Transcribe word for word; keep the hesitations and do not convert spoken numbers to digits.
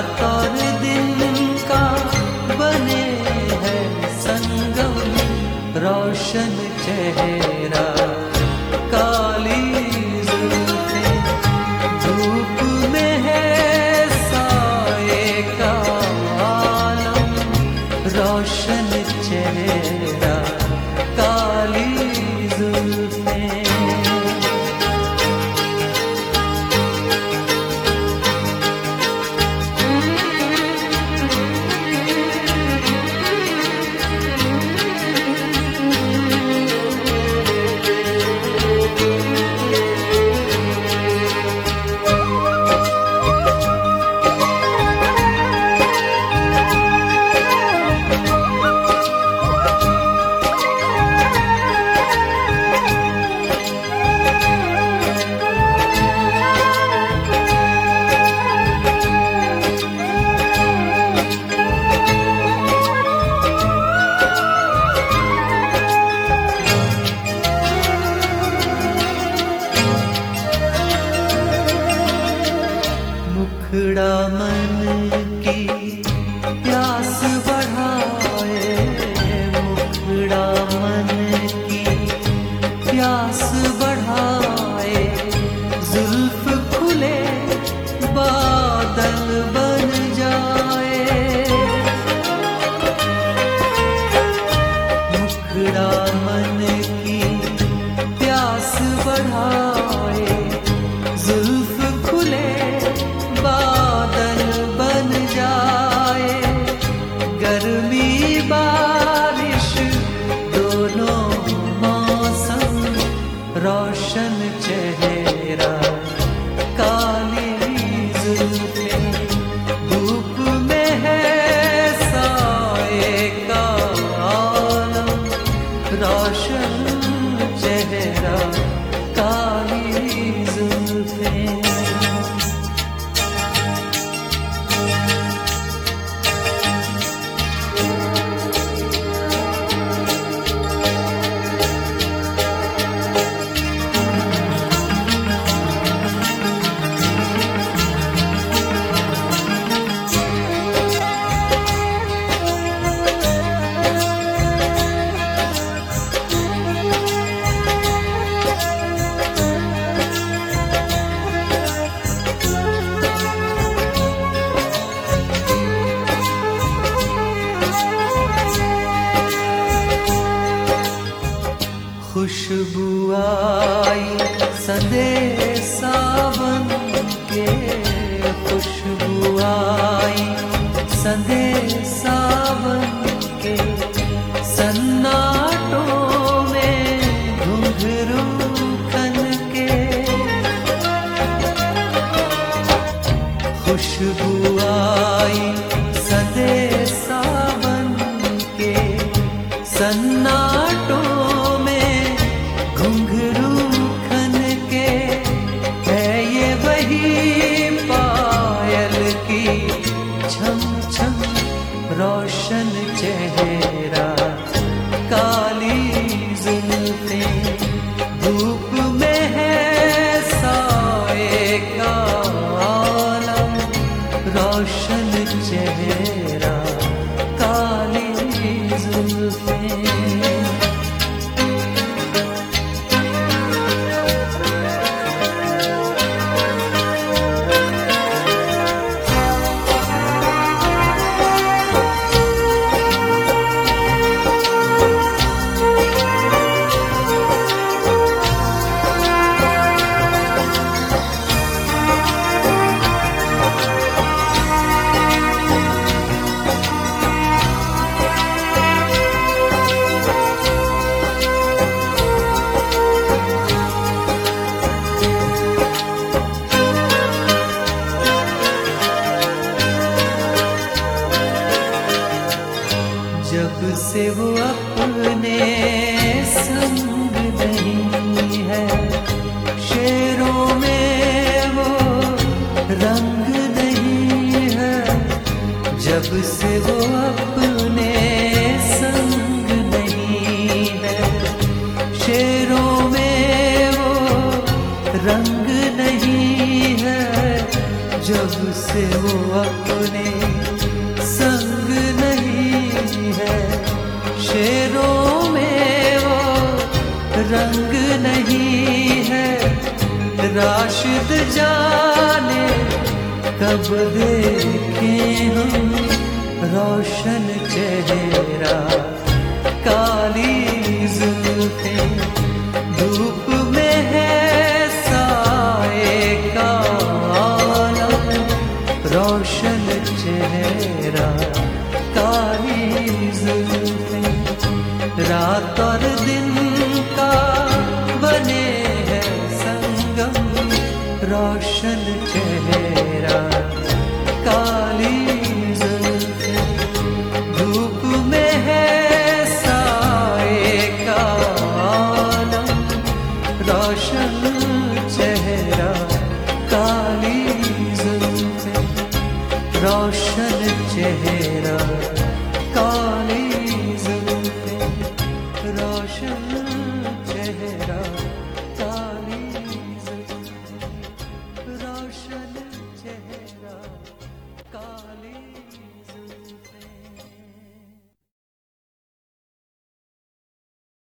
रात और दिन का बने हैं संगम, रोशन चेहरा काली जुल्फें, धूप में है साए का आलम, रोशन चेहरा काली जुल्फें। मुखड़ा मन की प्यास बढ़ाए, मुखड़ा मन की प्यास बढ़ाए, जुल्फ खुले बादल बन जाए, मुखड़ा मन की प्यास बढ़ाए, जुल्फ खुले बादल बन जाए, गर्मी बारिश दोनों मौसम, रोशन चेहरा काली जुल्फें, धूप में है साए का आलम, रोशन चेहरा काली जुल्फें। खुशबू आई संदेशा बन के, खुशबू आई संदेशा बन के, सन्नाटों में घुंघरू खन के, खुशबू आई संदेशा बन के, सन्नाटों घुंघरू खन के, है ये वही पायल की छम छम, रोशन चेहरा काली जुल्फें, धूप में है साए का आलम, रोशन चेहरा काली जुल्फें। जब से वो अपने संग नहीं है, शेरों में वो रंग नहीं है, जब से वो अपने संग नहीं है, शेरों में वो रंग नहीं है, जब से वो अपने अपने संग नहीं है, शेरों में वो रंग नहीं है। राशिद जाने कब देखें हम रोशन चेहरा, काली जुल्फें धूप में है साए का आलम, रोशन चेहरा काली जुल्फें। रात और दिन का बने है संगम, रोशन चेहरा काली जुल्फें धूप में है साए का आलम, रोशन चेहरा काली जुल्फें, रोशन चेहरा काली